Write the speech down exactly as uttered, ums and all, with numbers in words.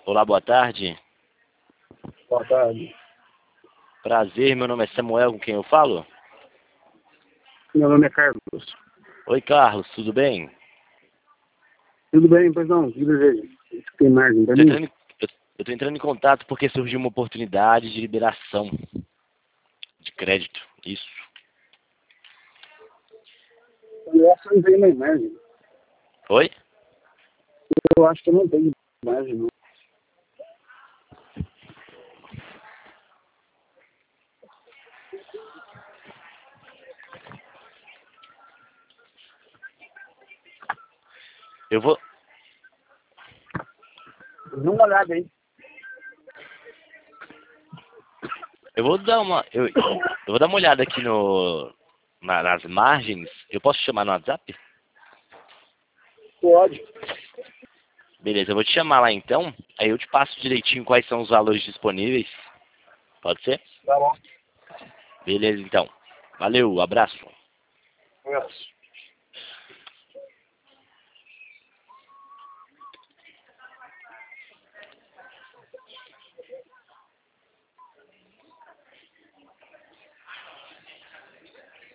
Olá, boa tarde. Boa tarde. Prazer, meu nome é Samuel, com quem eu falo? Meu nome é Carlos. Oi, Carlos, tudo bem? Tudo bem, pois não? Que deseja? Tem margem para Tô mim? entrando, em- eu, eu tô entrando em contato porque surgiu uma oportunidade de liberação de crédito. Isso. Eu acho que não tem nem margem. Oi? Eu acho que não tem margem, não. Eu vou, Dá uma olhada aí. eu vou dar uma, eu, eu vou dar uma olhada aqui no, na- nas margens. Eu posso te chamar no WhatsApp? Pode. Beleza, eu vou te chamar lá então. Aí eu te passo direitinho quais são os valores disponíveis. Pode ser? Tá bom. Beleza, então. Valeu, abraço. Abraço.